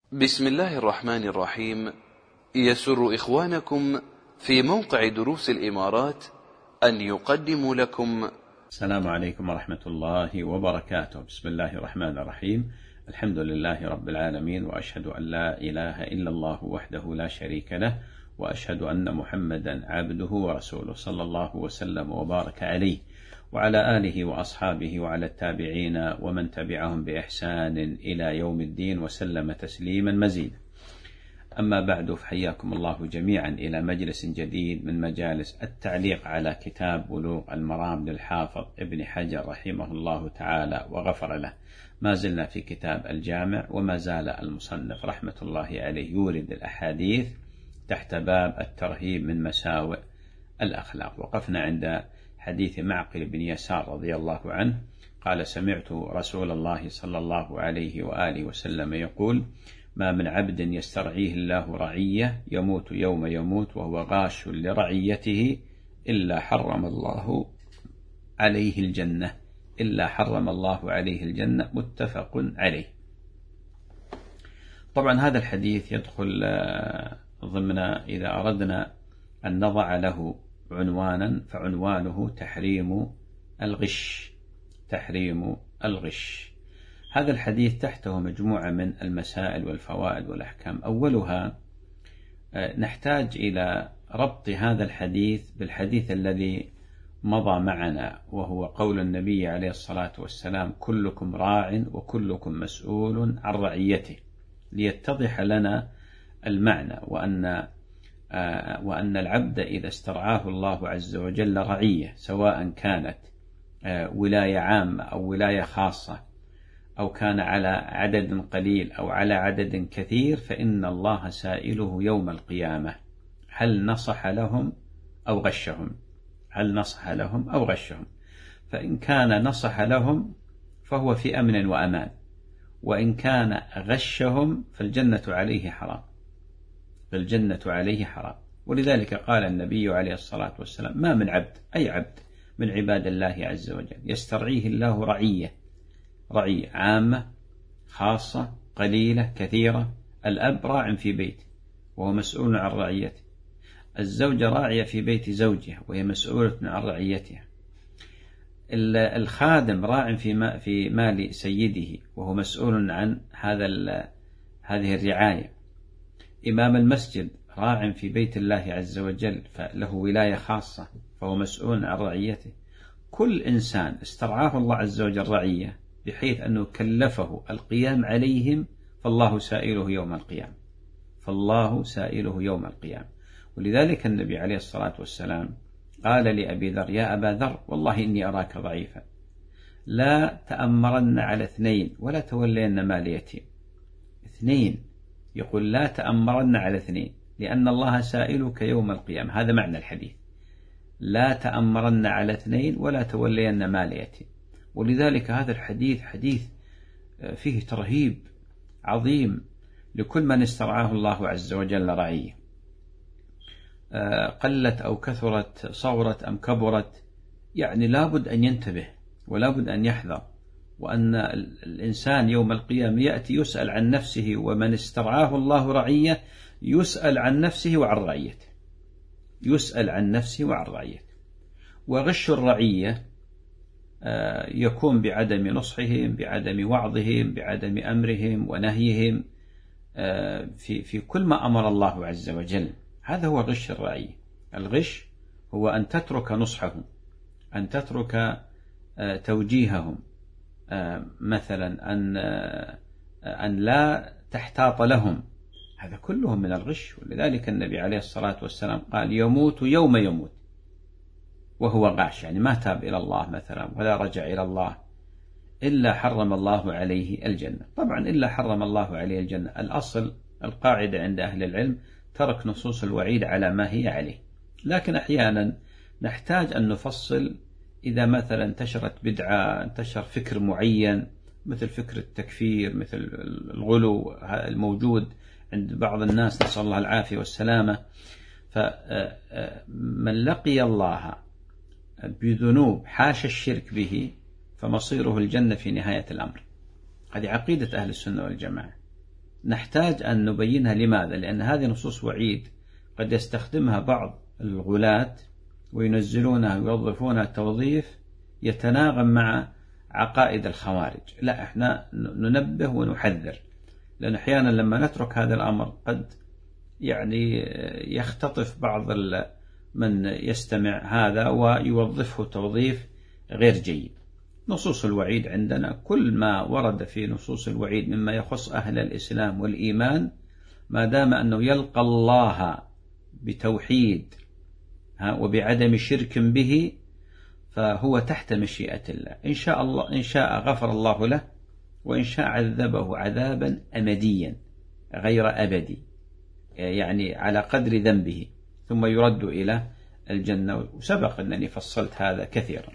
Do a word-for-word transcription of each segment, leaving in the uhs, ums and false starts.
بسم الله الرحمن الرحيم. يسر إخوانكم في موقع دروس الإمارات أن يقدموا لكم. السلام عليكم ورحمة الله وبركاته. بسم الله الرحمن الرحيم. الحمد لله رب العالمين، وأشهد أن لا إله إلا الله وحده لا شريك له، وأشهد أن محمدا عبده ورسوله، صلى الله وسلم وبارك عليه وعلى آله وأصحابه وعلى التابعين ومن تبعهم بإحسان إلى يوم الدين وسلم تسليما مزيدا. أما بعد، فحياكم الله جميعا إلى مجلس جديد من مجالس التعليق على كتاب بلوغ المرام للحافظ ابن حجر رحمه الله تعالى وغفر له. ما زلنا في كتاب الجامع، وما زال المصنف رحمة الله عليه يورد الأحاديث تحت باب الترهيب من مساوئ الأخلاق. وقفنا عند حديث معقل بن يسار رضي الله عنه قال: سمعت رسول الله صلى الله عليه وآله وسلم يقول: ما من عبد يسترعيه الله رعية يموت يوم يموت وهو غاش لرعيته إلا حرم الله عليه الجنة إلا حرم الله عليه الجنة متفق عليه. طبعا هذا الحديث يدخل ضمن، إذا أردنا أن نضع له عنوانا فعنوانه تحريم الغش. تحريم الغش. هذا الحديث تحته مجموعة من المسائل والفوائد والأحكام. أولها نحتاج إلى ربط هذا الحديث بالحديث الذي مضى معنا، وهو قول النبي عليه الصلاة والسلام: كلكم راع وكلكم مسؤول عن رعيته، ليتضح لنا المعنى، وأن وأن العبد إذا استرعاه الله عز وجل رعية، سواء كانت ولاية عامة أو ولاية خاصة، أو كان على عدد قليل أو على عدد كثير، فإن الله سائله يوم القيامة هل نصح لهم أو غشهم هل نصح لهم أو غشهم. فإن كان نصح لهم فهو في أمن وأمان، وإن كان غشهم فالجنة عليه حرام فالجنة عليه حرام. ولذلك قال النبي عليه الصلاة والسلام: ما من عبد، أي عبد من عباد الله عز وجل، يسترعيه الله رعية، رعية عامة خاصة قليلة كثيرة. الأب راع في بيت وهو مسؤول عن رعيته، الزوجة راعية في بيت زوجها وهي مسؤولة عن رعيتها، الخادم راع في في مال سيده وهو مسؤول عن هذا هذه الرعاية، إمام المسجد راع في بيت الله عز وجل فله ولاية خاصة فهو مسؤول عن رعيته. كل إنسان استرعاه الله عز وجل رعية بحيث أنه كلفه القيام عليهم، فالله سائله يوم القيامة فالله سائله يوم القيامة. ولذلك النبي عليه الصلاة والسلام قال لأبي ذر: يا أبا ذر، والله إني أراك ضعيفا، لا تأمرن على اثنين ولا تولين مال يتيم. اثنين، يقول لا تأمرن على اثنين، لأن الله سائلك يوم القيامة. هذا معنى الحديث: لا تأمرن على اثنين ولا تولين مال يتيم. ولذلك هذا الحديث حديث فيه ترهيب عظيم لكل من استرعاه الله عز وجل رعية، قلت أو كثرت، صغرت أم كبرت، يعني لابد أن ينتبه ولابد أن يحذر، وأن الإنسان يوم القيامة يأتي يسأل عن نفسه، ومن استرعاه الله رعية يسأل عن نفسه وعن رعيته يسأل عن نفسه وعن رعيته. وغش الرعية يكون بعدم نصحهم، بعدم وعظهم، بعدم أمرهم ونهيهم في في كل ما أمر الله عز وجل. هذا هو غش الرعية. الغش هو أن تترك نصحهم، أن تترك توجيههم، مثلا أن أن لا تحتاط لهم. هذا كله من الغش. ولذلك النبي عليه الصلاة والسلام قال: يموت يوم يموت وهو غاش، يعني ما تاب إلى الله مثلا ولا رجع إلى الله، إلا حرم الله عليه الجنة. طبعا إلا حرم الله عليه الجنة، الأصل القاعدة عند أهل العلم ترك نصوص الوعيد على ما هي عليه. لكن أحيانا نحتاج أن نفصل، إذا مثلا انتشرت بدعة، انتشر فكر معين مثل فكر التكفير، مثل الغلو الموجود عند بعض الناس، نسأل الله العافية والسلامة، فمن لقي الله بذنوب حاش الشرك به فمصيره الجنة في نهاية الأمر. هذه عقيدة أهل السنة والجماعة. نحتاج أن نبينها. لماذا؟ لأن هذه نصوص وعيد قد يستخدمها بعض الغلاة وينزلونها ويوظفونها توظيف يتناغم مع عقائد الخوارج. لا، احنا ننبه ونحذر، لأن أحيانا لما نترك هذا الأمر قد يعني يختطف بعض من يستمع هذا ويوظفه توظيف غير جيد. نصوص الوعيد عندنا كل ما ورد في نصوص الوعيد مما يخص أهل الإسلام والإيمان، ما دام أنه يلقى الله بتوحيد وبعدم شرك به فهو تحت مشيئة الله. إن شاء الله إن شاء غفر الله له، وإن شاء عذبه عذابا أمديا غير أبدي، يعني على قدر ذنبه، ثم يرد إلى الجنة. وسبق أنني فصلت هذا كثيرا.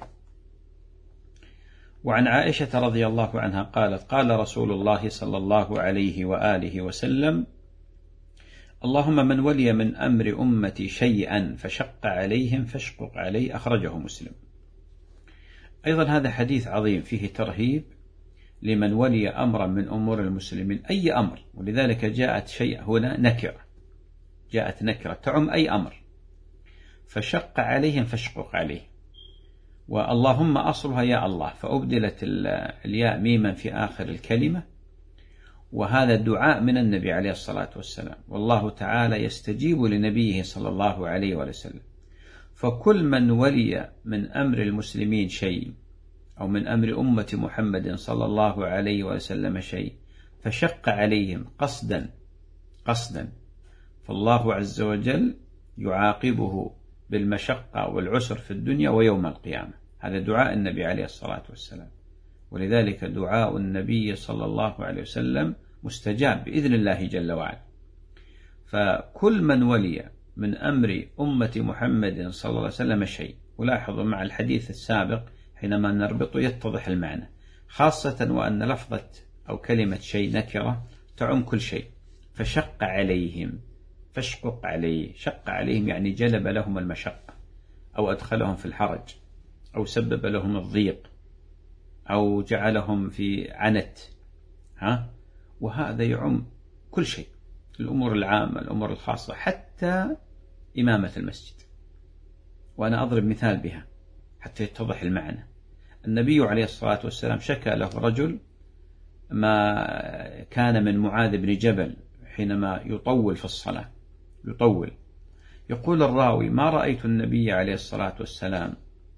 وعن عائشة رضي الله عنها قالت: قال رسول الله صلى الله عليه وآله وسلم: اللهم من ولي من أمر أمتي شيئا فشق عليهم فاشقق عليه. أخرجه مسلم. أيضا هذا حديث عظيم فيه ترهيب لمن ولي أمرا من أمور المسلمين، أي أمر، ولذلك جاءت شيء هنا نكرة، جاءت نكرة تعم أي أمر. فشق عليهم فاشقق عليه، واللهم أصلها يا الله، فأبدلت الياء ميما في آخر الكلمة، وهذا الدعاء من النبي عليه الصلاة والسلام، والله تعالى يستجيب لنبيه صلى الله عليه وسلم. فكل من ولي من أمر المسلمين شيء، أو من أمر أمة محمد صلى الله عليه وسلم شيء، فشق عليهم قصدا قصدا فالله عز وجل يعاقبه بالمشقة والعسر في الدنيا ويوم القيامة. هذا دعاء النبي عليه الصلاة والسلام، ولذلك دعاء النبي صلى الله عليه وسلم مستجاب بإذن الله جل وعلا. فكل من ولي من أمر أمة محمد صلى الله عليه وسلم شيء، ولاحظوا مع الحديث السابق حينما نربطه يتضح المعنى، خاصة وأن لفظة أو كلمة شيء نكرة تعم كل شيء. فشق عليهم فاشقق عليه، شق عليهم يعني جلب لهم المشقة، أو أدخلهم في الحرج، أو سبب لهم الضيق، أو جعلهم في عنت، ها؟ وهذا يعم كل شيء، الأمور العامة، الأمور الخاصة، حتى إمامة المسجد. وأنا أضرب مثال بها حتى يتضح المعنى. النبي عليه الصلاة والسلام شكى له رجل ما كان من معاذ بن جبل حينما يطول في الصلاة، يطول. يقول الراوي: ما رأيت النبي عليه الصلاة والسلام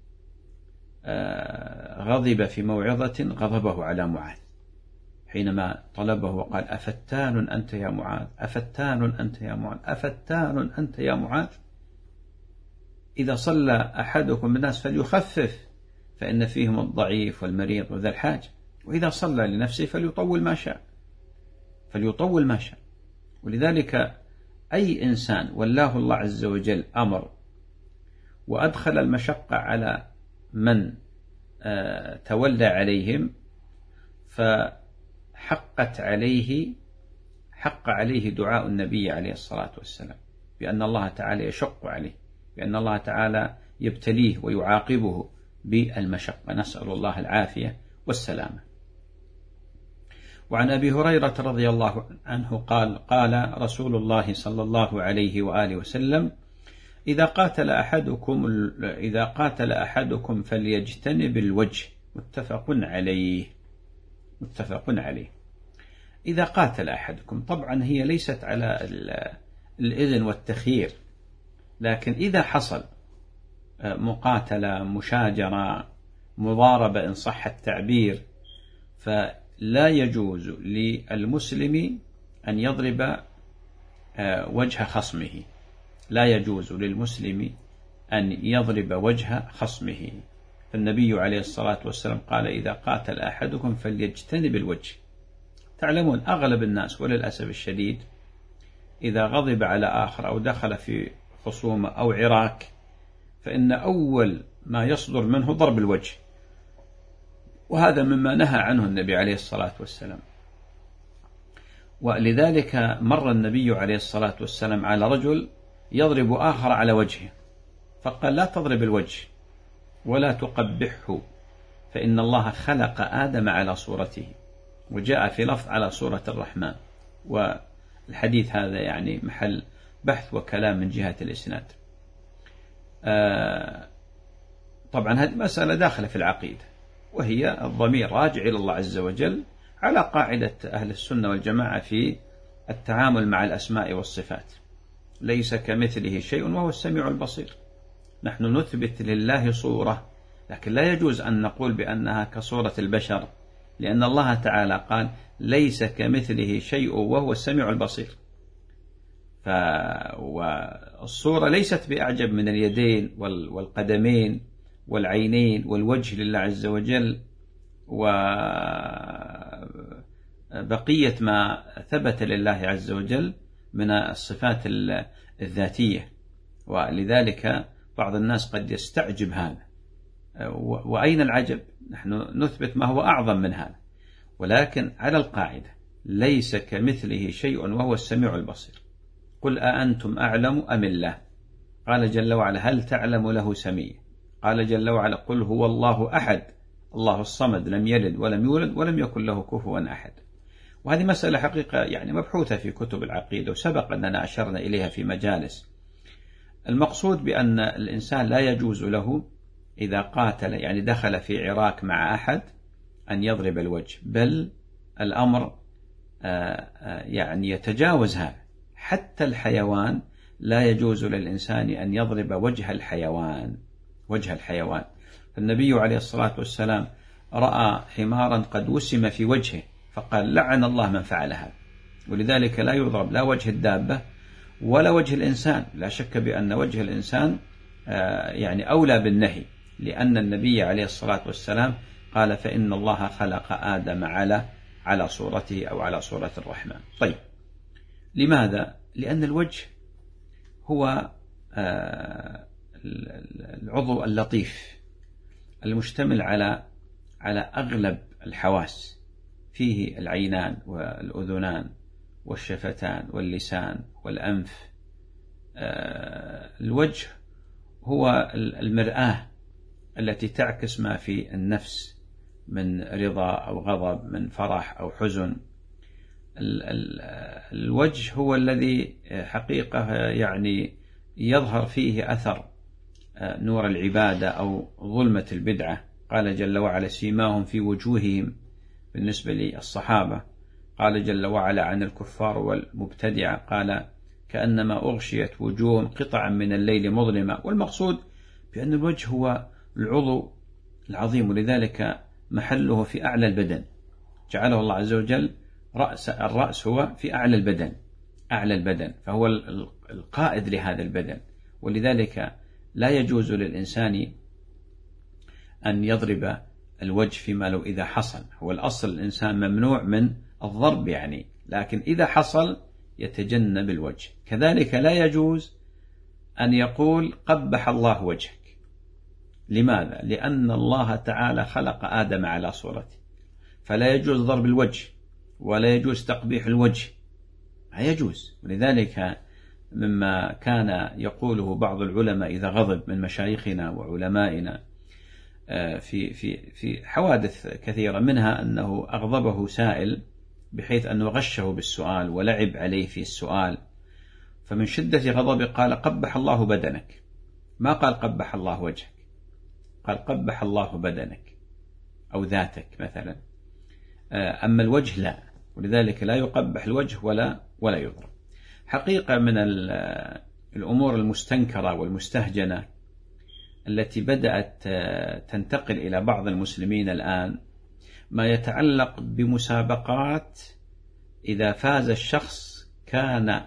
غضب في موعظة غضبه على معاذ، حينما طلبه وقال: أفتان أنت يا معاذ، أفتان أنت يا معاذ، أفتان أنت يا معاذ. إذا صلى أحدكم الناس فليخفف، فإن فيهم الضعيف والمريض وذا الحاجة، وإذا صلى لنفسه فليطول ما شاء، فليطول ما شاء. ولذلك أي إنسان ولاه الله عز وجل أمر وأدخل المشقة على من تولى عليهم، فحقت عليه حق عليه دعاء النبي عليه الصلاة والسلام بأن الله تعالى يشق عليه، بأن الله تعالى يبتليه ويعاقبه بالمشقة. نسأل الله العافية والسلامة. وعن أبي هريرة رضي الله عنه قال: قال رسول الله صلى الله عليه وآله وسلم: إذا قاتل أحدكم إذا قاتل أحدكم فليجتنب الوجه. متفق عليه متفق عليه. إذا قاتل أحدكم، طبعا هي ليست على الإذن والتخيير، لكن إذا حصل مقاتلة، مشاجرة، مضاربة إن صح التعبير، فلا يجوز للمسلم أن يضرب وجه خصمه، لا يجوز للمسلم أن يضرب وجه خصمه. فالنبي عليه الصلاة والسلام قال: إذا قاتل أحدكم فليجتنب الوجه. تعلمون أغلب الناس وللأسف الشديد إذا غضب على آخر أو دخل في خصومة أو عراك، فإن أول ما يصدر منه ضرب الوجه، وهذا مما نهى عنه النبي عليه الصلاة والسلام. ولذلك مر النبي عليه الصلاة والسلام على رجل يضرب آخر على وجهه، فقال: لا تضرب الوجه ولا تقبحه، فإن الله خلق آدم على صورته، وجاء في لفظ على صورة الرحمن. والحديث هذا يعني محل بحث وكلام من جهة الإسناد. طبعا هذه مسألة داخلة في العقيدة، وهي الضمير راجع إلى الله عز وجل على قاعدة أهل السنة والجماعة في التعامل مع الأسماء والصفات. ليس كمثله شيء وهو السميع البصير. نحن نثبت لله صورة، لكن لا يجوز أن نقول بأنها كصورة البشر، لأن الله تعالى قال ليس كمثله شيء وهو السميع البصير. والصورة ليست بأعجب من اليدين والقدمين والعينين والوجه لله عز وجل وبقية ما ثبت لله عز وجل من الصفات الذاتية. ولذلك بعض الناس قد يستعجب هذا، وأين العجب؟ نحن نثبت ما هو أعظم من هذا، ولكن على القاعدة ليس كمثله شيء وهو السميع البصير. قل أأنتم أعلم أم الله؟ قال جل وعلا هل تعلم له سميا؟ قال جل وعلا قل هو الله أحد الله الصمد لم يلد ولم يولد ولم يكن له كفوا أحد. وهذه مسألة حقيقة يعني مبحوثة في كتب العقيدة، وسبق أننا أشرنا إليها في مجالس. المقصود بأن الإنسان لا يجوز له إذا قاتل يعني دخل في عراك مع أحد أن يضرب الوجه، بل الأمر يعني يتجاوز هذا. حتى الحيوان لا يجوز للإنسان أن يضرب وجه الحيوان وجه الحيوان. فالنبي عليه الصلاة والسلام رأى حمارا قد وسم في وجهه فقال لعن الله من فعل هذا. ولذلك لا يضرب لا وجه الدابة ولا وجه الإنسان. لا شك بأن وجه الإنسان يعني أولى بالنهي، لأن النبي عليه الصلاة والسلام قال فإن الله خلق آدم على على صورته أو على صورة الرحمن. طيب، لماذا؟ لأن الوجه هو العضو اللطيف المشتمل على على أغلب الحواس، فيه العينان والأذنان والشفتان واللسان والأنف. الوجه هو المرآة التي تعكس ما في النفس من رضا أو غضب، من فرح أو حزن. الوجه هو الذي حقيقة يعني يظهر فيه أثر نور العبادة أو ظلمة البدعة. قال جل وعلا سيماهم في وجوههم بالنسبة للصحابة. قال جل وعلا عن الكفار والمبتدعة قال كأنما أغشيت وجوههم قطعا من الليل مظلمة. والمقصود بأن الوجه هو العضو العظيم، ولذلك محله في أعلى البدن، جعله الله عز وجل رأس الرأس هو في أعلى البدن أعلى البدن فهو القائد لهذا البدن. ولذلك لا يجوز للإنسان أن يضرب الوجه فيما لو إذا حصل. هو الأصل الإنسان ممنوع من الضرب يعني، لكن إذا حصل يتجنب الوجه. كذلك لا يجوز أن يقول قبح الله وجهك. لماذا؟ لأن الله تعالى خلق آدم على صورته، فلا يجوز ضرب الوجه ولا يجوز تقبيح الوجه، لا يجوز. ولذلك مما كان يقوله بعض العلماء إذا غضب من مشايخنا وعلمائنا في في في حوادث كثيرة، منها أنه أغضبه سائل بحيث أنه غشه بالسؤال ولعب عليه في السؤال، فمن شدة غضبه قال قبح الله بدنك. ما قال قبح الله وجهك، قال قبح الله بدنك أو ذاتك مثلا. أما الوجه لا، ولذلك لا يقبح الوجه ولا ولا يضرب. حقيقة من الأمور المستنكرة والمستهجنة التي بدأت تنتقل إلى بعض المسلمين الآن ما يتعلق بمسابقات إذا فاز الشخص كان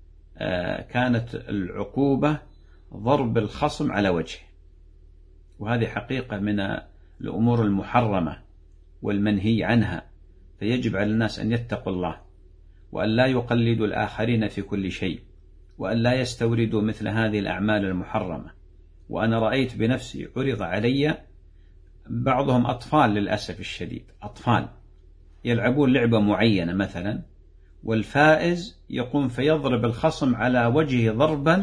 كانت العقوبة ضرب الخصم على وجهه. وهذه حقيقة من الأمور المحرمة والمنهي عنها، فيجب على الناس أن يتقوا الله وأن لا يقلدوا الآخرين في كل شيء، وأن لا يستوردوا مثل هذه الأعمال المحرمة. وأنا رأيت بنفسي عرض علي بعضهم أطفال للأسف الشديد، أطفال يلعبون لعبة معينة مثلا، والفائز يقوم فيضرب الخصم على وجهه ضربا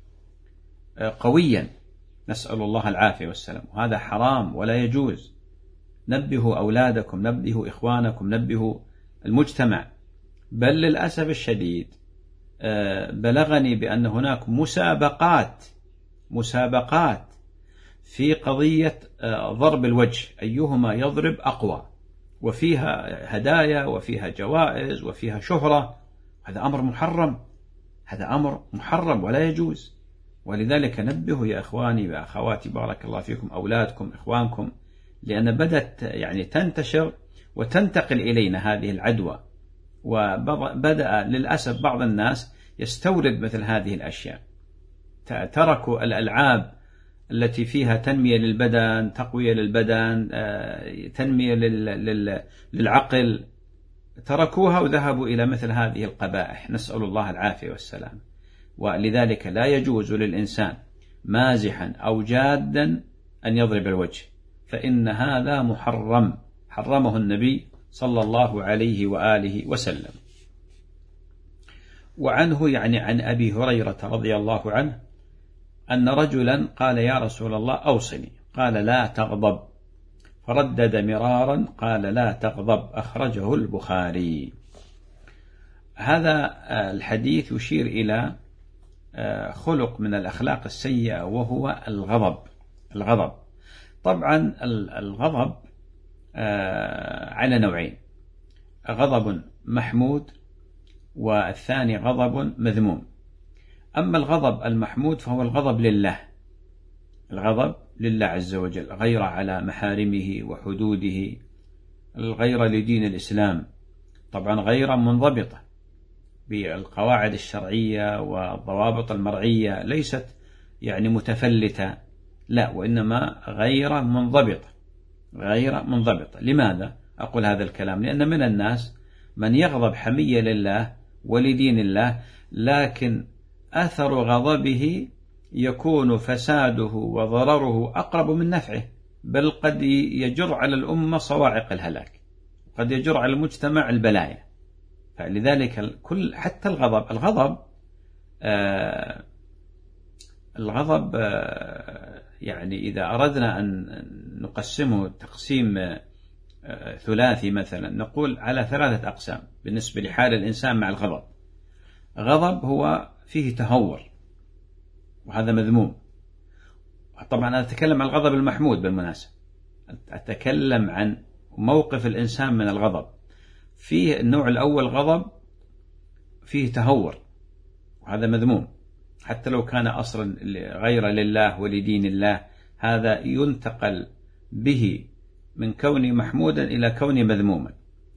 قويا، نسأل الله العافية والسلام. وهذا حرام ولا يجوز. نبهوا أولادكم، نبهوا إخوانكم، نبهوا المجتمع بل للأسف الشديد بلغني بأن هناك مسابقات مسابقات في قضية ضرب الوجه، أيهما يضرب أقوى، وفيها هدايا وفيها جوائز وفيها شهرة. هذا أمر محرم، هذا أمر محرم ولا يجوز. ولذلك نبهوا يا إخواني وأخواتي بارك الله فيكم أولادكم إخوانكم، لأن بدأت يعني تنتشر وتنتقل إلينا هذه العدوى، وبدأ للأسف بعض الناس يستورد مثل هذه الأشياء. تركوا الألعاب التي فيها تنمية للبدن، تقوية للبدن، تنمية للعقل، تركوها وذهبوا إلى مثل هذه القبائح، نسأل الله العافية والسلام. ولذلك لا يجوز للإنسان مازحا أو جادا أن يضرب الوجه، فإن هذا محرم، حرمه النبي صلى الله عليه وآله وسلم. وعنه يعني عن أبي هريرة رضي الله عنه أن رجلا قال يا رسول الله أوصني، قال لا تغضب، فردد مرارا قال لا تغضب، أخرجه البخاري. هذا الحديث يشير إلى خلق من الأخلاق السيئة وهو الغضب. الغضب طبعا الغضب على نوعين، غضب محمود والثاني غضب مذموم. أما الغضب المحمود فهو الغضب لله، الغضب لله عز وجل، غير على محارمه وحدوده، الغير لدين الإسلام، طبعا غير منضبطة بالقواعد الشرعية والضوابط المرعية، ليست يعني متفلتة، لا، وإنما غير منضبطة، غير منضبطة. لماذا أقول هذا الكلام؟ لأن من الناس من يغضب حمية لله ولدين الله، لكن أثر غضبه يكون فساده وضرره أقرب من نفعه، بل قد يجر على الأمة صواعق الهلاك، قد يجر على المجتمع البلايا. فلذلك كل حتى الغضب الغضب آه الغضب آه يعني إذا أردنا أن نقسمه تقسيم آه ثلاثي مثلا، نقول على ثلاثة أقسام بالنسبة لحال الإنسان مع الغضب. غضب هو فيه تهور، وهذا مذموم. طبعا أنا أتكلم عن الغضب المحمود بالمناسبة، أتكلم عن موقف الإنسان من الغضب. فيه النوع الأول غضب فيه تهور، وهذا مذموم، حتى لو كان أصلا غير لله ولدين الله، هذا ينتقل به من كونه محمودا إلى كونه مذموما.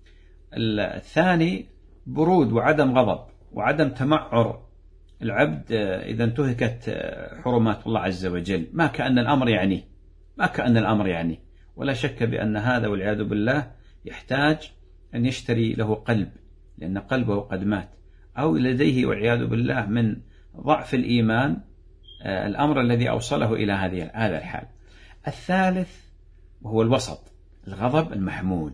الثاني برود وعدم غضب وعدم تمعر العبد إذا انتهكت حرمات الله عز وجل، ما كأن الأمر يعني ما كأن الأمر يعني ولا شك بأن هذا والعياذ بالله يحتاج أن يشتري له قلب، لأن قلبه قد مات، أو لديه والعياذ بالله من ضعف الإيمان الأمر الذي أوصله إلى هذه هذا الحال. الثالث وهو الوسط، الغضب المحمود،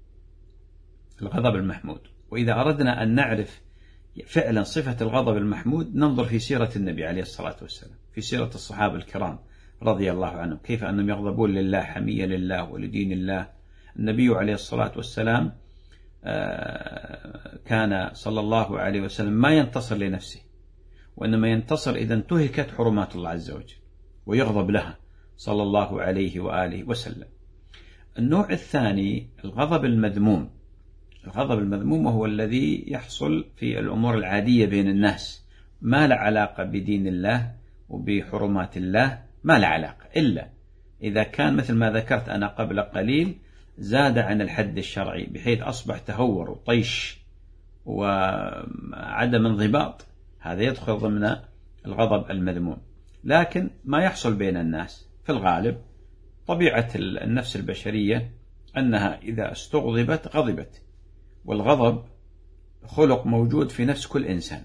الغضب المحمود. وإذا أردنا أن نعرف فعلا صفة الغضب المحمود ننظر في سيرة النبي عليه الصلاة والسلام، في سيرة الصحابة الكرام رضي الله عنهم، كيف أنهم يغضبون لله حمية لله ولدين الله. النبي عليه الصلاة والسلام كان صلى الله عليه وسلم ما ينتصر لنفسه، وإنما ينتصر إذا انتهكت حرمات الله عز وجل ويغضب لها صلى الله عليه وآله وسلم. النوع الثاني الغضب المذموم. الغضب المذموم هو الذي يحصل في الأمور العادية بين الناس، ما لا علاقة بدين الله وبحرمات الله، ما لا علاقة، إلا إذا كان مثل ما ذكرت أنا قبل قليل زاد عن الحد الشرعي بحيث أصبح تهور وطيش وعدم انضباط، هذا يدخل ضمن الغضب المذموم. لكن ما يحصل بين الناس في الغالب طبيعة النفس البشرية أنها إذا استغضبت غضبت، والغضب خلق موجود في نفس كل إنسان،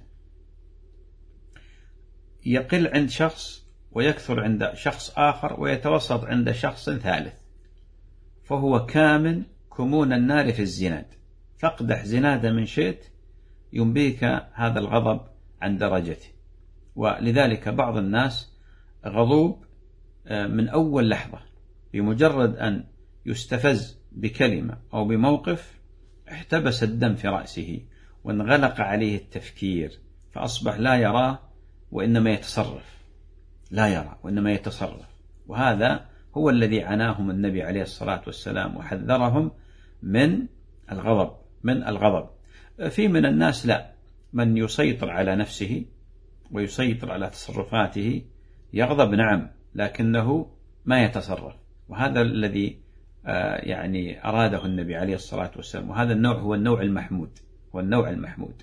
يقل عند شخص ويكثر عند شخص آخر ويتوسط عند شخص ثالث، فهو كامن كمون النار في الزناد، فاقدح زناد من شئت ينبيك هذا الغضب عن درجته. ولذلك بعض الناس غضوب من أول لحظة، بمجرد أن يستفز بكلمة أو بموقف احتبس الدم في رأسه وانغلق عليه التفكير، فأصبح لا يراه وإنما يتصرف، لا يرى وإنما يتصرف. وهذا هو الذي عناهم النبي عليه الصلاة والسلام وحذرهم من الغضب من الغضب. في من الناس لا، من يسيطر على نفسه ويسيطر على تصرفاته، يغضب نعم لكنه ما يتصرف، وهذا الذي يعني أراده النبي عليه الصلاة والسلام. وهذا النوع هو النوع المحمود هو النوع المحمود.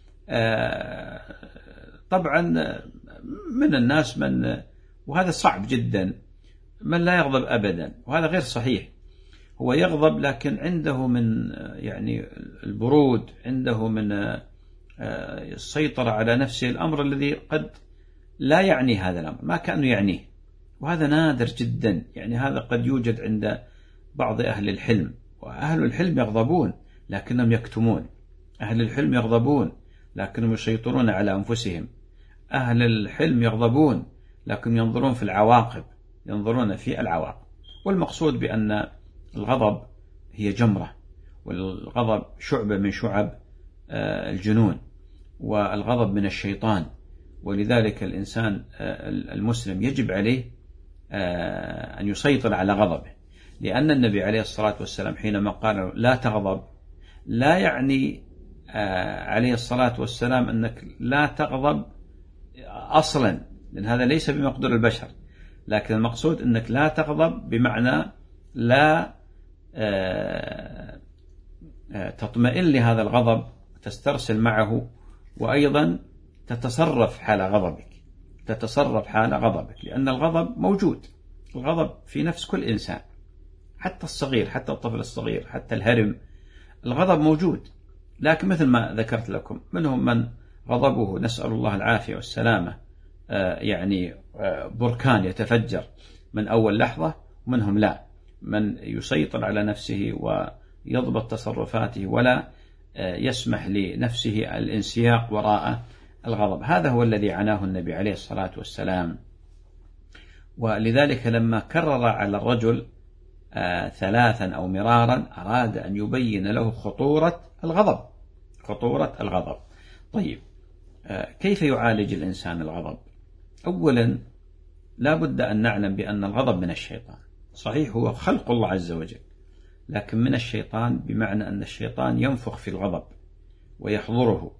طبعا من الناس من، وهذا صعب جدا، من لا يغضب أبدا، وهذا غير صحيح. هو يغضب لكن عنده من يعني البرود، عنده من السيطرة على نفسه، الأمر الذي قد لا يعني هذا الأمر، ما كأنه يعنيه، وهذا نادر جدا. يعني هذا قد يوجد عند بعض أهل الحلم، وأهل الحلم يغضبون لكنهم يكتمون، أهل الحلم يغضبون لكنهم يسيطرون على أنفسهم، أهل الحلم يغضبون لكن ينظرون في العواقب ينظرون في العواقب. والمقصود بأن الغضب هي جمرة، والغضب شعبة من شعب الجنون، والغضب من الشيطان. ولذلك الإنسان المسلم يجب عليه أن يسيطر على غضبه، لأن النبي عليه الصلاة والسلام حينما قال لا تغضب، لا يعني عليه الصلاة والسلام أنك لا تغضب أصلا، لأن هذا ليس بمقدور البشر، لكن المقصود أنك لا تغضب بمعنى لا تطمئن لهذا الغضب، تسترسل معه، وأيضا تتصرف حال غضبك تتصرف حال غضبك لأن الغضب موجود، الغضب في نفس كل إنسان، حتى الصغير، حتى الطفل الصغير، حتى الهرم، الغضب موجود. لكن مثل ما ذكرت لكم، منهم من غضبه نسأل الله العافية والسلامة يعني بركان يتفجر من أول لحظة، ومنهم لا، من يسيطر على نفسه ويضبط تصرفاته ولا يسمح لنفسه الانسياق وراء الغضب. هذا هو الذي عناه النبي عليه الصلاة والسلام. ولذلك لما كرر على الرجل ثلاثا أو مرارا أراد أن يبين له خطورة الغضب خطورة الغضب. طيب، كيف يعالج الإنسان الغضب؟ أولا لا بد أن نعلم بأن الغضب من الشيطان. صحيح هو خلق الله عز وجل، لكن من الشيطان بمعنى أن الشيطان ينفخ في الغضب ويحضره،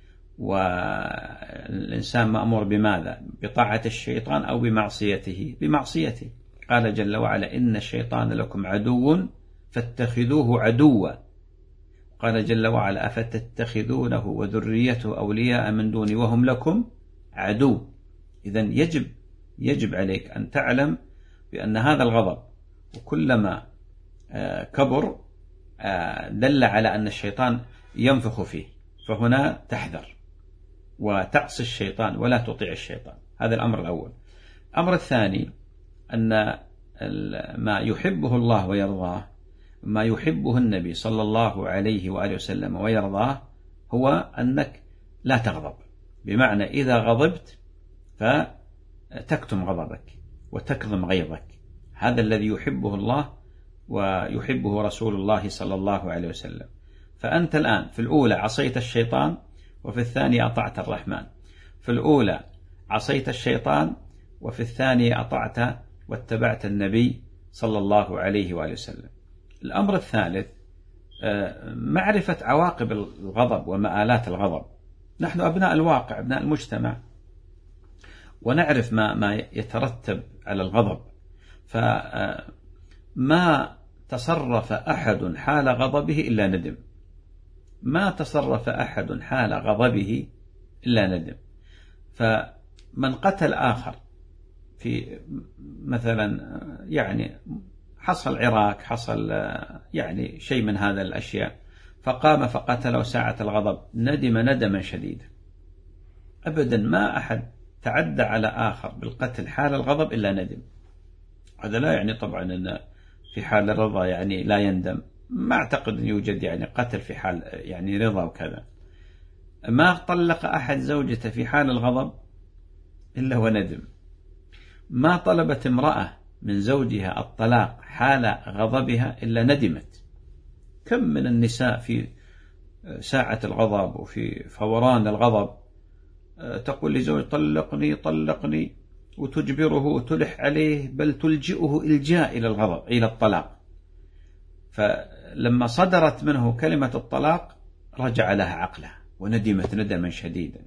والإنسان مأمور بماذا؟ بطاعة الشيطان أو بمعصيته؟ بمعصيته. قال جل وعلا إن الشيطان لكم عدو فاتخذوه عدوا. قال جل وعلا أفتتخذونه وذريته أولياء من دوني وهم لكم عدو. إذن يجب يجب عليك أن تعلم بأن هذا الغضب وكلما كبر دل على أن الشيطان ينفخ فيه، فهنا تحذر وتعصي الشيطان ولا تطيع الشيطان. هذا الأمر الأول. الأمر الثاني أن ما يحبه الله ويرضاه، ما يحبه النبي صلى الله عليه وآله وسلم ويرضاه، هو أنك لا تغضب، بمعنى إذا غضبت فتكتم غضبك وتكظم غيظك. هذا الذي يحبه الله ويحبه رسول الله صلى الله عليه وسلم. فأنت الآن في الأولى عصيت الشيطان، وفي الثانية أطعت الرحمن. في الأولى عصيت الشيطان، وفي الثانية أطعت واتبعت النبي صلى الله عليه وآله وسلم. الأمر الثالث معرفة عواقب الغضب ومآلات الغضب. نحن أبناء الواقع، أبناء المجتمع، ونعرف ما ما يترتب على الغضب. فما تصرف أحد حال غضبه إلا ندم، ما تصرف أحد حال غضبه إلا ندم. فمن قتل آخر في مثلا يعني حصل عراك، حصل يعني شيء من هذا الأشياء، فقام فقتله ساعة الغضب، ندم ندما شديدا. أبدا ما أحد تعدى على آخر بالقتل حال الغضب إلا ندم. هذا لا يعني طبعا أن في حال الرضا يعني لا يندم، ما أعتقد أن يوجد يعني قتل في حال يعني رضا وكذا. ما طلق أحد زوجته في حال الغضب إلا وندم. ما طلبت امرأة من زوجها الطلاق حال غضبها إلا ندمت. كم من النساء في ساعة الغضب وفي فوران الغضب تقول لزوج طلقني طلقني، وتجبره وتلح عليه، بل تلجئه إلجاء إلى الغضب إلى الطلاق. فلما صدرت منه كلمة الطلاق رجع لها عقلها وندمت ندما شديدا.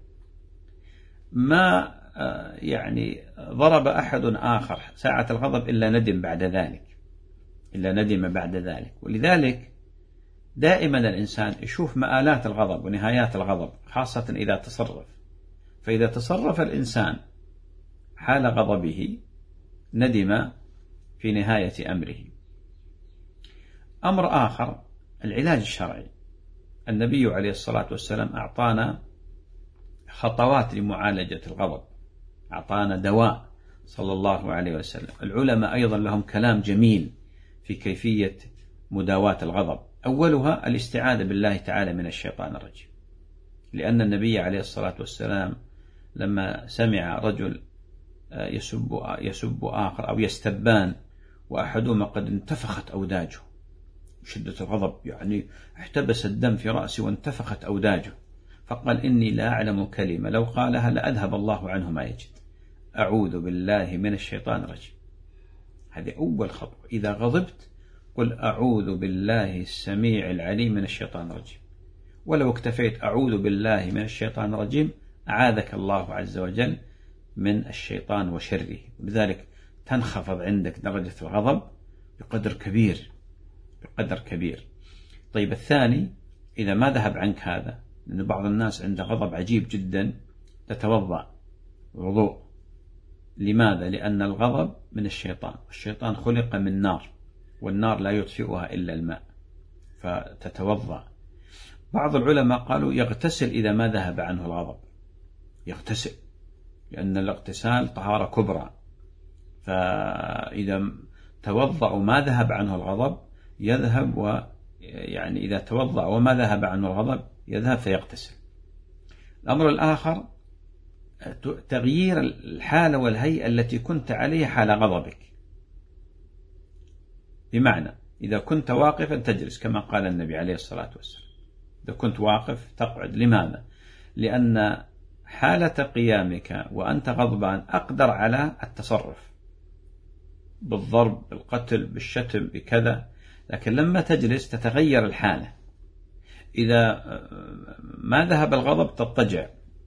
ما يعني ضرب أحد آخر ساعة الغضب إلا ندم بعد ذلك، إلا ندم بعد ذلك. ولذلك دائما الإنسان يشوف مآلات الغضب ونهايات الغضب، خاصة إذا تصرف. فإذا تصرف الإنسان حال غضبه ندم في نهاية أمره. أمر آخر العلاج الشرعي. النبي عليه الصلاة والسلام أعطانا خطوات لمعالجة الغضب، أعطانا دواء صلى الله عليه وسلم. العلماء أيضا لهم كلام جميل في كيفية مداواة الغضب. أولها الاستعاذة بالله تعالى من الشيطان الرجيم، لأن النبي عليه الصلاة والسلام لما سمع رجل يسب, يسب آخر أو يستبان وأحدهما قد انتفخت أوداجه، شدة الغضب يعني احتبس الدم في رأسه وانتفخت أوداجه، فقال إني لا أعلم كلمة لو قالها لأذهب الله عنه ما يجد، أعوذ بالله من الشيطان الرجيم. هذه أول خطوة. إذا غضبت قل أعوذ بالله السميع العليم من الشيطان الرجيم. ولو اكتفيت أعوذ بالله من الشيطان الرجيم أعاذك الله عز وجل من الشيطان وشره، ولذلك تنخفض عندك درجة الغضب بقدر كبير بقدر كبير. طيب الثاني، إذا ما ذهب عنك هذا، لأن بعض الناس عنده غضب عجيب جدا، تتوضأ وضوء. لماذا؟ لأن الغضب من الشيطان، والشيطان خلق من نار، والنار لا يطفئها إلا الماء، فتتوضأ. بعض العلماء قالوا يغتسل إذا ما ذهب عنه الغضب، يغتسل، لأن الاغتسال طهارة كبرى. فإذا توضأ وما ذهب عنه الغضب يذهب، و يعني إذا توضأ وما ذهب عنه الغضب يذهب فيغتسل. الأمر الآخر تغيير الحالة والهيئة التي كنت عليها حال غضبك. بمعنى إذا كنت واقفا تجلس كما قال النبي عليه الصلاة والسلام، إذا كنت واقف تقعد. لماذا؟ لأن حالة قيامك وأنت غضبان أقدر على التصرف بالضرب، بالقتل، بالشتم، بكذا، لكن لما تجلس تتغير الحالة. إذا ما ذهب الغضب تضطجع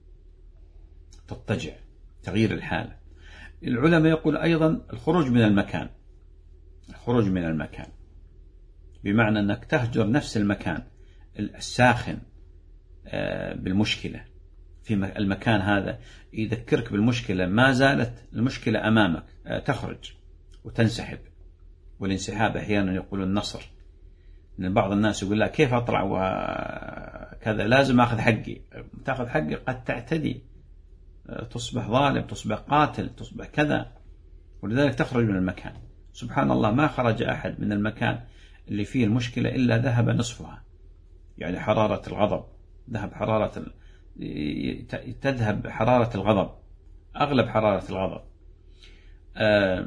تضطجع تغيير الحالة. العلماء يقول أيضا الخروج من المكان، الخروج من المكان بمعنى أنك تهجر نفس المكان الساخن بالمشكلة، في المكان هذا يذكرك بالمشكلة، ما زالت المشكلة أمامك، تخرج وتنسحب. والانسحاب أحيانا يقول النصر، لأن بعض الناس يقول لا كيف أطلع وكذا، لازم أخذ حقي. تأخذ حقي قد تعتدي، تصبح ظالم، تصبح قاتل، تصبح كذا، ولذلك تخرج من المكان. سبحان الله، ما خرج أحد من المكان اللي فيه المشكلة إلا ذهب نصفها، يعني حرارة الغضب ذهب، حرارة ال... تذهب حرارة الغضب، أغلب حرارة الغضب. آه...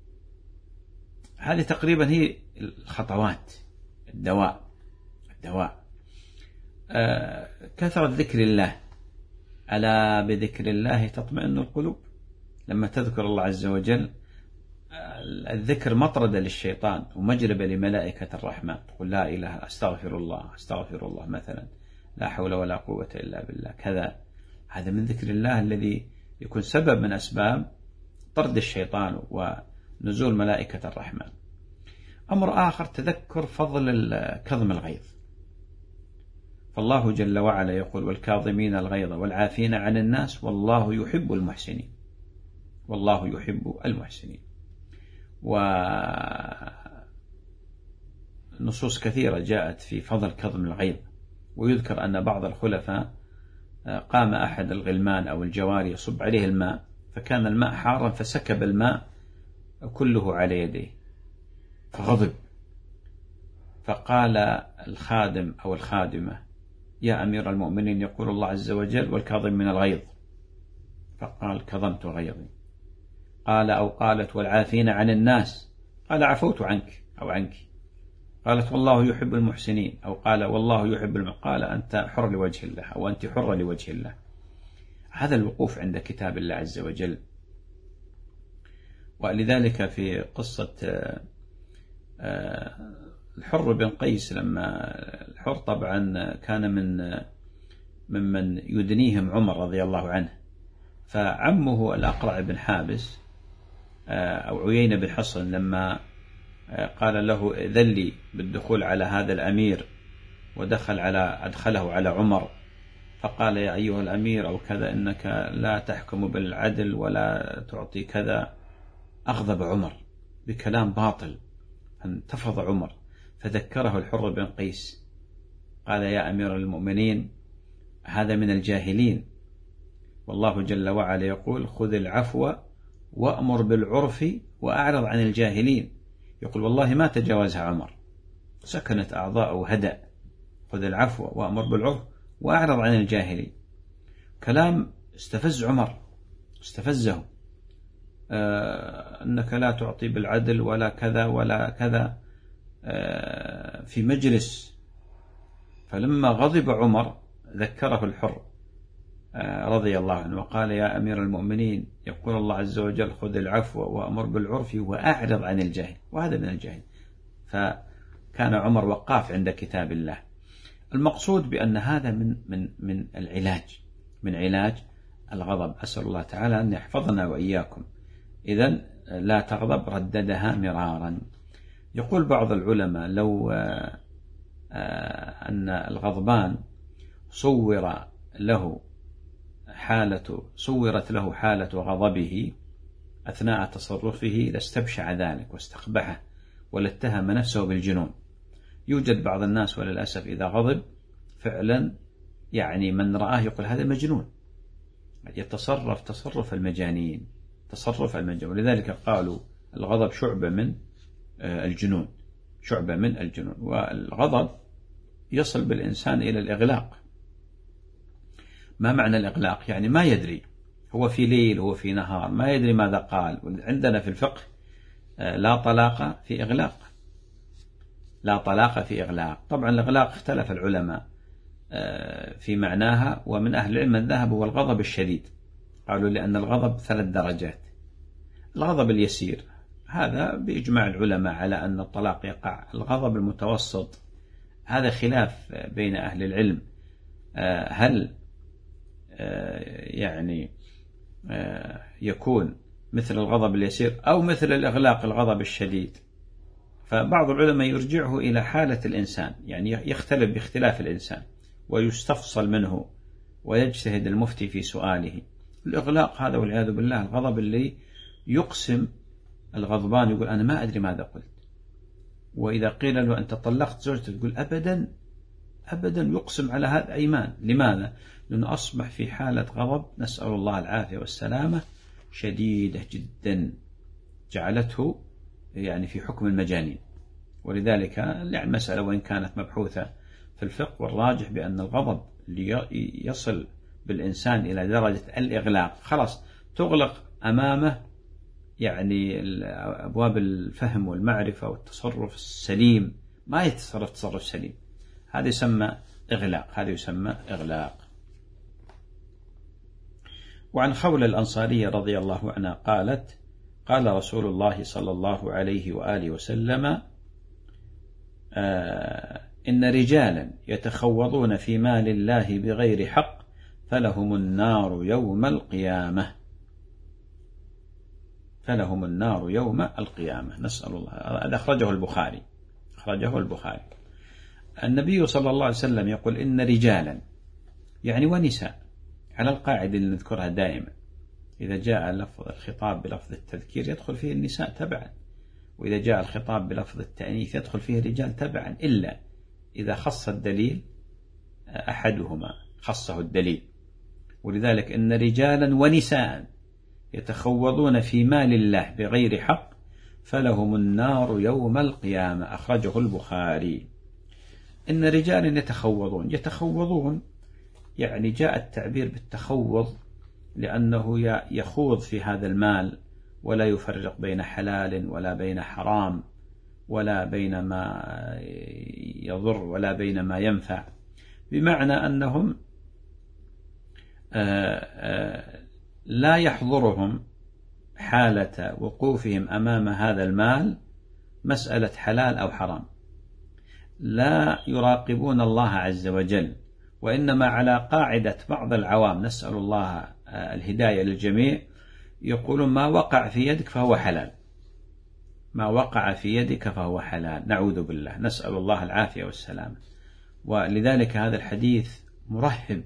هذه تقريبا هي الخطوات، الدواء الدواء آه... كثرة ذكر الله، ألا بذكر الله تطمئن القلوب. لما تذكر الله عز وجل الذكر مطردة للشيطان ومجلبة لملائكة الرحمن. تقول لا إله، أستغفر الله أستغفر الله مثلا، لا حول ولا قوة إلا بالله كذا. هذا من ذكر الله الذي يكون سبب من أسباب طرد الشيطان ونزول ملائكة الرحمن. أمر آخر تذكر فضل كظم الغيظ. فالله جل وعلا يقول والكاظمين الغيظ والعافين عن الناس والله يحب المحسنين، والله يحب المحسنين. ونصوص كثيرة جاءت في فضل كظم الغيظ. ويذكر أن بعض الخلفاء قام أحد الغلمان أو الجواري يصب عليه الماء، فكان الماء حارا فسكب الماء كله على يديه فغضب، فقال الخادم أو الخادمة يا أمير المؤمنين يقول الله عز وجل والكاظم من الغيظ، فقال كظمت غيظي. قال أو قالت والعافين عن الناس، قال عفوت عنك أو عنك. قالت والله يحب المحسنين، أو قال والله يحب الم... قال أنت حر لوجه الله، أو أنت حر لوجه الله. هذا الوقوف عند كتاب الله عز وجل. ولذلك في قصة الحر بن قيس، لما الحر طبعا كان من ممن يدنيهم عمر رضي الله عنه، فعمه الأقرع بن حابس أو عيينة بن حصن لما قال له ذلي بالدخول على هذا الأمير، ودخل على أدخله على عمر، فقال يا أيها الأمير أو كذا إنك لا تحكم بالعدل ولا تعطي كذا، أغضب عمر بكلام باطل، فانتفض عمر، فذكره الحر بن قيس، قال يا أمير المؤمنين هذا من الجاهلين، والله جل وعلا يقول خذ العفو وأمر بالعرف وأعرض عن الجاهلين. يقول والله ما تجاوزها عمر، سكنت أعضاء وهدأ، خذ العفو وأمر بالعرف وأعرض عن الجاهلين. كلام استفز عمر، استفزه، آه أنك لا تعطي بالعدل ولا كذا ولا كذا آه في مجلس. فلما غضب عمر ذكره الحر آه رضي الله عنه وقال يا أمير المؤمنين يقول الله عز وجل خذ العفو وأمر بالعرف وأعرض عن الجاهل، وهذا من الجاهل. فكان عمر وقاف عند كتاب الله. المقصود بأن هذا من من من العلاج، من علاج الغضب. أسأل الله تعالى أن يحفظنا وإياكم. إذن لا تغضب رددها مرارا. يقول بعض العلماء لو أن الغضبان صور له حالة صورت له حالة غضبه أثناء تصرفه لاستبشع ذلك واستقبحه ولاتهم نفسه بالجنون. يوجد بعض الناس وللأسف إذا غضب فعلا يعني من رآه يقول هذا مجنون، يتصرف تصرف المجانين، تصرف المجانين. ولذلك قالوا الغضب شعبة من الجنون، شعبة من الجنون. والغضب يصل بالإنسان إلى الإغلاق. ما معنى الإغلاق؟ يعني ما يدري، هو في ليل هو في نهار، ما يدري ماذا قال. عندنا في الفقه لا طلاق في إغلاق، لا طلاق في إغلاق. طبعا الإغلاق اختلف العلماء في معناها، ومن أهل العلم من ذهب هو الغضب الشديد، قالوا لأن الغضب ثلاث درجات. الغضب اليسير هذا بإجماع العلماء على أن الطلاق يقع. الغضب المتوسط هذا خلاف بين أهل العلم، هل يعني يكون مثل الغضب اليسير أو مثل الإغلاق الغضب الشديد. فبعض العلماء يرجعه إلى حالة الإنسان، يعني يختلف باختلاف الإنسان ويستفصل منه ويجتهد المفتي في سؤاله. الإغلاق هذا والعياذ بالله الغضب اللي يقسم الغضبان، يقول أنا ما أدري ماذا قلت، وإذا قيل له أنت طلقت زوجتك يقول أبدا أبدا، يقسم على هذا أيمان. لماذا؟ لأنه أصبح في حالة غضب نسأل الله العافية والسلامة شديدة جدا، جعلته يعني في حكم المجانين. ولذلك يعني المسألة وإن كانت مبحوثة في الفقه، والراجح بأن الغضب يصل بالإنسان إلى درجة الإغلاق، خلاص تغلق أمامه يعني أبواب الفهم والمعرفة والتصرف السليم، ما يتصرف تصرف سليم، هذا يسمى إغلاق، هذا يسمى إغلاق. وعن خولة الأنصارية رضي الله عنها قالت قال رسول الله صلى الله عليه وآله وسلم آه إن رجالا يتخوضون في مال الله بغير حق فلهم النار يوم القيامة، فلهم النار يوم القيامة، نسأل الله. هذا أخرجه البخاري، أخرجه البخاري. النبي صلى الله عليه وسلم يقول إن رجالا يعني ونساء، على القاعدة اللي نذكرها دائما، إذا جاء لفظ الخطاب بلفظ التذكير يدخل فيه النساء تبعا، وإذا جاء الخطاب بلفظ التأنيث يدخل فيه الرجال تبعا، إلا إذا خص الدليل أحدهما، خصه الدليل. ولذلك إن رجالا ونساء يتخوضون في مال الله بغير حق فلهم النار يوم القيامة، أخرجه البخاري. إن رجالا يتخوضون، يتخوضون يعني جاء التعبير بالتخوض لأنه يخوض في هذا المال ولا يفرق بين حلال ولا بين حرام، ولا بين ما يضر ولا بين ما ينفع، بمعنى أنهم لا يحضرهم حالة وقوفهم أمام هذا المال مسألة حلال أو حرام، لا يراقبون الله عز وجل، وإنما على قاعدة بعض العوام، نسأل الله الهداية للجميع، يقولون ما وقع في يدك فهو حلال، ما وقع في يدك فهو حلال، نعوذ بالله، نسأل الله العافية والسلامة. ولذلك هذا الحديث مرهب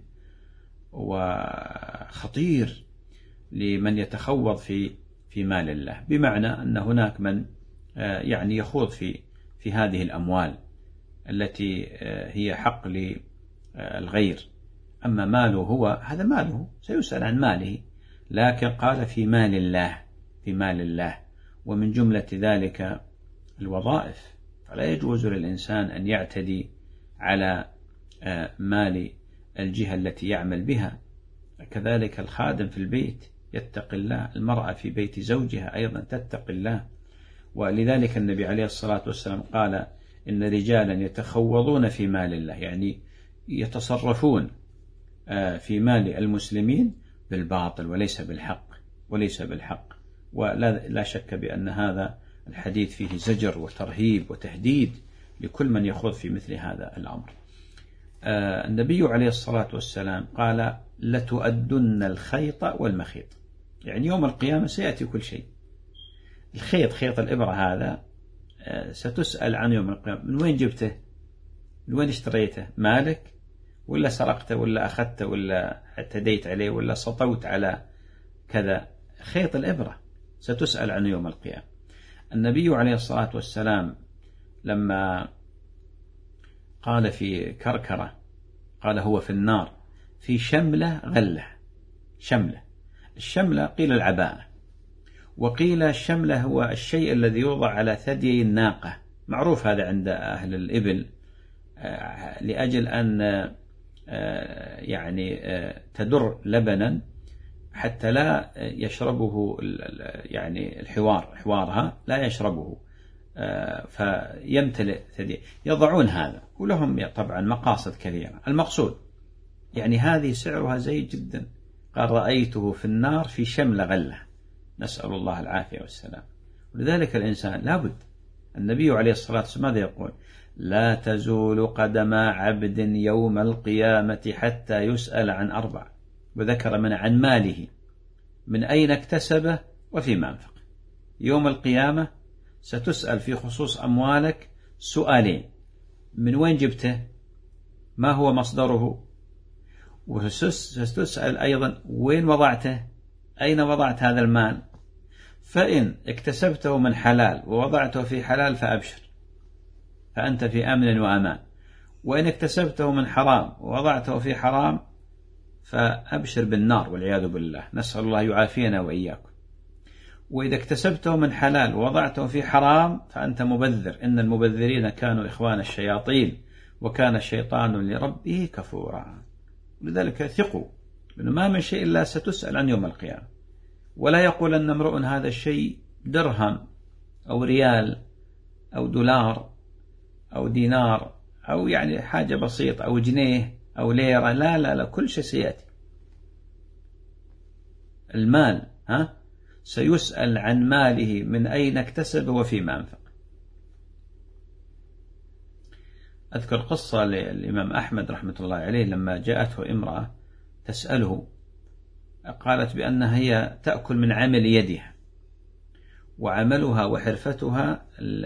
وخطير لمن يتخوض في في مال الله، بمعنى أن هناك من يعني يخوض في في هذه الأموال التي هي حق للغير، أما ماله هو هذا ماله سيسأل عن ماله، لكن قال في مال الله، في مال الله، ومن جملة ذلك الوظائف، فلا يجوز للإنسان أن يعتدي على مال الجهة التي يعمل بها. كذلك الخادم في البيت يتقي الله، المرأة في بيت زوجها أيضا تتقي الله. ولذلك النبي عليه الصلاة والسلام قال إن رجالا يتخوضون في مال الله، يعني يتصرفون في مال المسلمين بالباطل وليس بالحق، وليس بالحق. ولا لا شك بأن هذا الحديث فيه زجر وترهيب وتهديد لكل من يخوض في مثل هذا الأمر. النبي عليه الصلاة والسلام قال لتؤدن الخيط والمخيط، يعني يوم القيامة سيأتي كل شيء. الخيط، خيط الإبرة هذا ستسأل عنه يوم القيامة، من وين جبته؟ من وين اشتريته؟ مالك ولا سرقته ولا أخذته ولا اعتديت عليه ولا سطوت على كذا؟ خيط الإبرة ستسأل عنه يوم القيامة. النبي عليه الصلاة والسلام لما قال في كركرة قال هو في النار في شملة غلة، شملة، الشملة قيل العباءة، وقيل الشملة هو الشيء الذي يوضع على ثدي الناقة، معروف هذا عند أهل الإبل، لأجل أن يعني تدر لبنا حتى لا يشربه يعني الحوار، حوارها لا يشربه فيمتلئ ثدي، يضعون هذا، ولهم طبعا مقاصد كثيرة. المقصود يعني هذه سعرها زيد جدا، قال رأيته في النار في شمل غلة، نسأل الله العافية والسلام. ولذلك الإنسان لابد، النبي عليه الصلاة والسلام ماذا يقول؟ لا تزول قدم عبد يوم القيامة حتى يسأل عن أربع، وذكر من عن ماله، من أين اكتسبه وفيما أنفق. يوم القيامة ستسأل في خصوص أموالك سؤالين: من وين جبته؟ ما هو مصدره؟ وستسأل أيضا وين وضعته؟ أين وضعت هذا المال؟ فإن اكتسبته من حلال ووضعته في حلال فأبشر، فأنت في أمن وأمان، وإن اكتسبته من حرام ووضعته في حرام فأبشر بالنار والعياذ بالله، نسأل الله يعافينا وإياكم. وإذا اكتسبته من حلال ووضعته في حرام فأنت مبذر، إن المبذرين كانوا إخوان الشياطين وكان الشيطان لربه كفورا. لذلك ثقوا إنه ما من شيء إلا ستسأل عن يوم القيامة، ولا يقول أن امرؤ هذا الشيء درهم أو ريال أو دولار أو دينار أو يعني حاجة بسيطة أو جنيه أو ليرة، لا لا لا، كل شيء سيأتي. المال ها سيسأل عن ماله من أين اكتسب وفيما أنفق. أذكر قصة للإمام أحمد رحمة الله عليه لما جاءته امرأة تسأله، قالت بأنها هي تأكل من عمل يدها، وعملها وحرفتها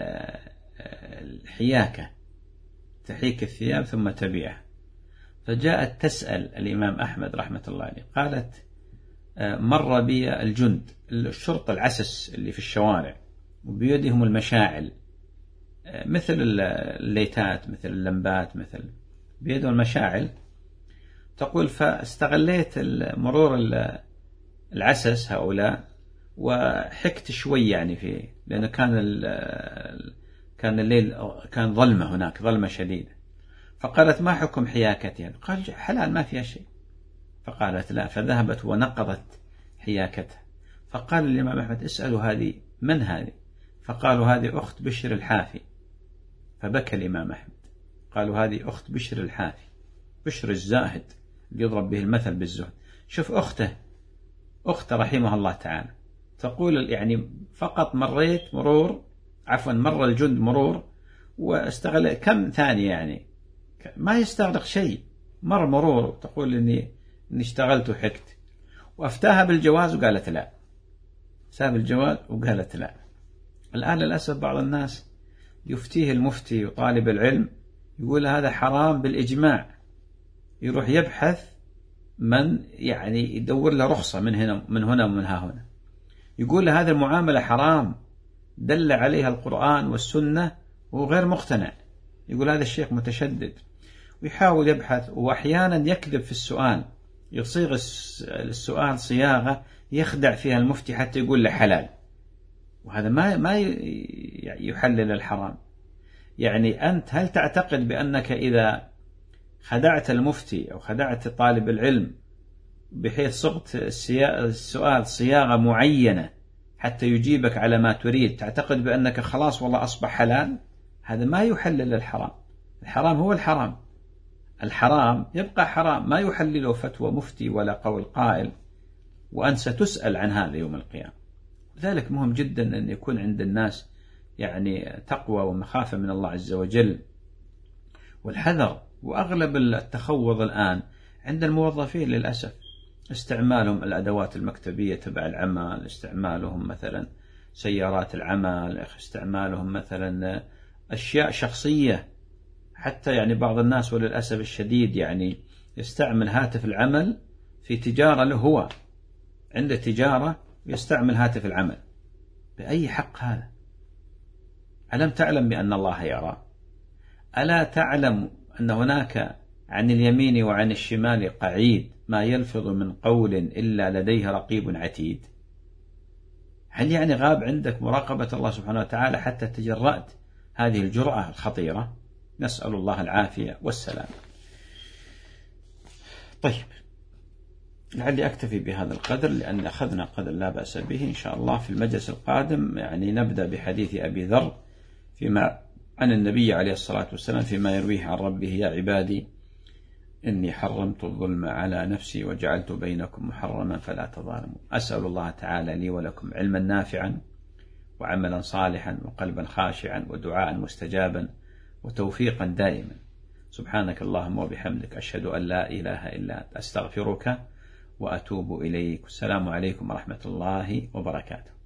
الحياكة، تحيك الثياب ثم تبيعها. فجاءت تسأل الإمام أحمد رحمة الله عليه، قالت مر بي الجند، الشرطة العسس اللي في الشوارع، وبيدهم المشاعل مثل الليتات مثل اللمبات، مثل بيدهم المشاعل. تقول فاستغليت مرور العسس هؤلاء وحكت شوي يعني فيه، لأنه كان كان الليل كان ظلمة، هناك ظلمة شديدة. فقالت ما حكم حياكتها؟ قال حلال ما فيها شيء. فقالت لا، فذهبت ونقضت حياكتها. فقال الإمام أحمد اسألوا هذه من هذه؟ فقالوا هذه أخت بشر الحافي فبكى الإمام أحمد. قالوا هذه أخت بشر الحافي، بشر الزاهد اللي يضرب به المثل بالزهد. شوف أخته أخته رحمه الله تعالى تقول يعني فقط مريت مرور عفوا مر الجند مرور واستغل كم ثانية، يعني ما يستغرق شيء، مر مرور تقول إني إني اشتغلت وحكت، وأفتاها بالجواز وقالت لا، ساب الجواز وقالت لا. الآن للأسف بعض الناس يفتيه المفتي وطالب العلم يقول هذا حرام بالإجماع، يروح يبحث من يعني يدور له رخصة من هنا من هنا ومن ها هنا، يقول له هذه المعاملة حرام دل عليها القرآن والسنة وهو غير مقتنع، يقول هذا الشيخ متشدد، ويحاول يبحث، وأحيانا يكذب في السؤال، يصيغ السؤال صياغة يخدع فيها المفتي حتى يقول له حلال، وهذا ما ما يحلل الحرام. يعني أنت هل تعتقد بأنك إذا خدعت المفتي أو خدعت طالب العلم بحيث صغت السؤال صياغة معينة حتى يجيبك على ما تريد تعتقد بأنك خلاص والله أصبح حلال؟ هذا ما يحلل الحرام. الحرام هو الحرام، الحرام يبقى حرام، ما يحلله فتوى مفتي ولا قول قائل، وأنت ستسأل عن هذا يوم القيامة. لذلك مهم جدا أن يكون عند الناس يعني تقوى ومخافة من الله عز وجل والحذر. وأغلب التخوض الآن عند الموظفين للأسف، استعمالهم الأدوات المكتبية تبع العمل، استعمالهم مثلا سيارات العمل، استعمالهم مثلا أشياء شخصية، حتى يعني بعض الناس وللأسف الشديد يعني يستعمل هاتف العمل في تجارة له، هو عنده تجارة يستعمل هاتف العمل. بأي حق هذا؟ ألم تعلم بأن الله يرى؟ ألا تعلم أن هناك عن اليمين وعن الشمال قعيد ما يلفظ من قول إلا لديه رقيب عتيد؟ هل يعني غاب عندك مراقبة الله سبحانه وتعالى حتى تجرأت هذه الجرأة الخطيرة؟ نسأل الله العافية والسلام. طيب، لعلي أكتفي بهذا القدر لأن أخذنا قدر لا بأس به. إن شاء الله في المجلس القادم يعني نبدأ بحديث أبي ذر فيما عن النبي عليه الصلاة والسلام فيما يرويه عن ربه: يا عبادي إني حرمت الظلم على نفسي وجعلت بينكم محرما فلا تظالموا. أسأل الله تعالى لي ولكم علما نافعا وعملا صالحا وقلبا خاشعا ودعاء مستجابا وتوفيقا دائما. سبحانك اللهم وبحمدك، أشهد أن لا إله إلا أنت، أستغفرك وأتوب إليك. السلام عليكم ورحمة الله وبركاته.